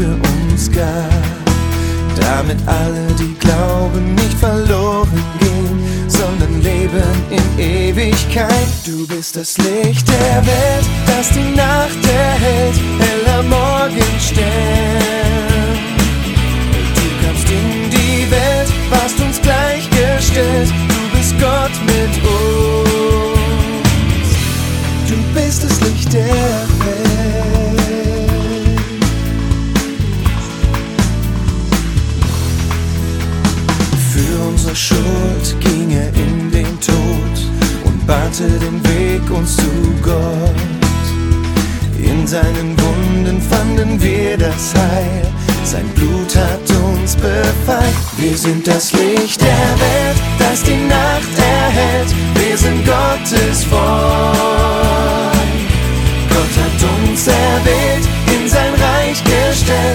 für uns gab, damit alle, die glauben, nicht verloren gehen, sondern leben in Ewigkeit. Du bist das Licht der Welt, das die Nacht erhält, heller Morgenstern. Du kamst in die Welt, warst uns gleichgestellt, du bist Gott mit uns. Du bist das Licht der Welt. Für unsere Schuld ging er in den Tod und bahnte den Weg uns zu Gott. In seinen Wunden fanden wir das Heil, sein Blut hat uns befreit. Wir sind das Licht der Welt, das die Nacht erhält, wir sind Gottes Volk. Gott hat uns erwählt.